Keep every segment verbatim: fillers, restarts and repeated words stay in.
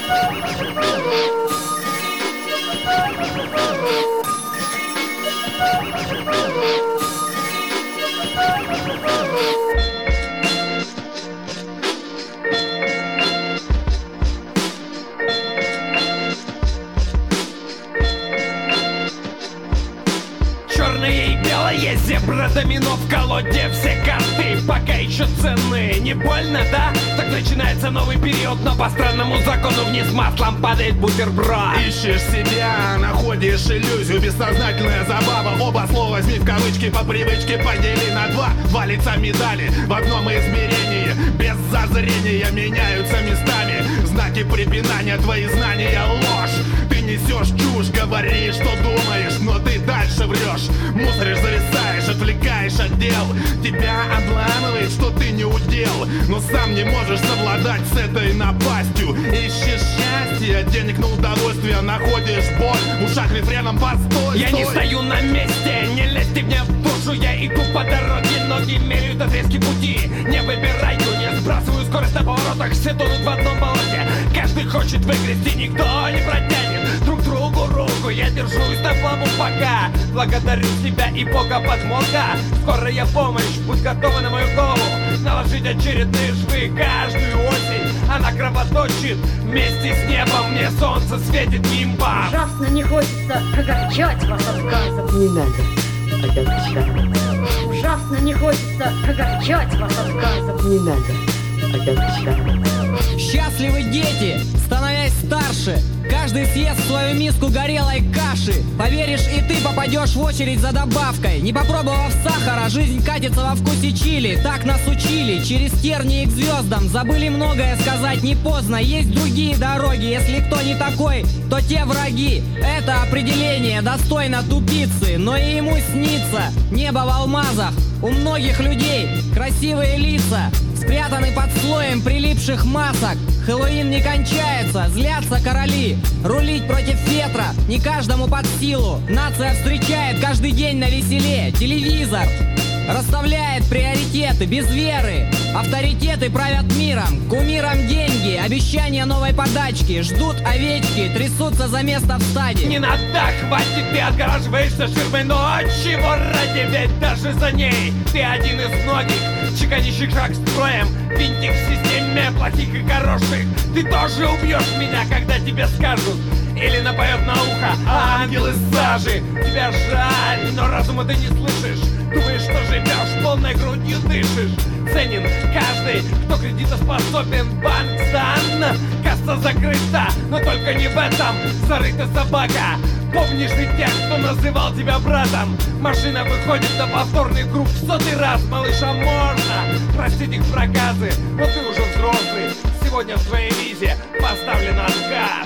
Черное и белое, зебра, домино в колоде. Все карты пока еще ценны. Не больно, да? Так начинается новый период, но по странному закону вниз маслом падает бутерброд. Ищешь себя, находишь иллюзию, бессознательная забава. Оба слова возьми в кавычки, по привычке подели на два. Два лица медали в одном измерении, без зазрения меняются местами. Знаки препинания, твои знания ложь. Ты несешь чушь, говоришь, что думаешь, но ты дальше врешь. Мусоришь, зависаешь, отвлекаешь от дел. Тебя обламывает, что ты не удел, но сам не можешь совладать с этой напастью. Ищешь счастье, денег на удовольствие, находишь боль. В ушах рефреном постой. Я стой. не стою на месте, не лезьте мне в душу. Я иду по дороге, ноги меряют отрезки пути. Не выбираю, не сбрасываю скорость на поворотах. Все тонут в одном болоте. Каждый хочет выгрести, никто не протянет друг другу руку. Я держусь на плаву пока. Благодарю себя и Бога подмога. Скорая помощь, будь готова на мою голову. Наложить очередные швы каждую осень. Она кровоточит вместе с небом. Мне солнце светит нимбом. Ужасно не хочется огорчать вас отказом. Не надо огорчать. Ужасно не хочется огорчать вас отказом. Не надо огорчать. Счастливы дети, становясь старше. Каждый съест свою миску горелой каши. Поверишь, и ты попадешь в очередь за добавкой. Не попробовав сахара, жизнь катится во вкусе чили. Так нас учили, через тернии к звездам. Забыли многое сказать, не поздно. Есть другие дороги, если кто не такой, то те враги. Это определение достойно тупицы, но и ему снится небо в алмазах. У многих людей красивые лица спрятаны под слоем прилипших масок. Хэллоуин не кончается, злятся короли. Рулить против ветра не каждому под силу. Нация встречает каждый день на веселе. Телевизор расставляет приоритеты без веры. Авторитеты правят миром, кумирам деньги. Обещания новой подачки, ждут овечки, трясутся за место в стаде. Не надо, хватит, ты отгораживаешься ширмой. Но чего ради, ведь даже за ней ты один из многих, чеканящих шаг строем. Винтик в системе плохих и хороших. Ты тоже убьешь меня, когда тебе скажут или напоет на ухо ангел из сажи. Тебя жаль, но разума ты не слышишь. Думаешь, что живешь, полной грудью дышишь. Ценен каждый, кто кредитоспособен. Банк сдан, касса закрыта, но только не в этом зарыта собака. Помнишь ты тех, кто называл тебя братом? Машина выходит на повторный круг в сотый раз. Малыша, можно простить их проказы, но ты уже взрослый. Сегодня в твоей визе поставлен отказ.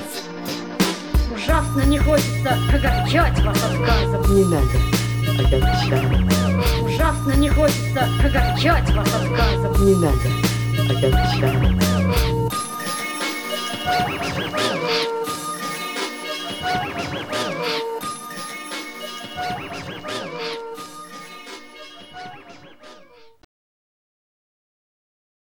Ужасно не хочется огорчать вас отказом. Не надо огорчать. Ужасно не хочется огорчать вас отказом. Не надо огорчать.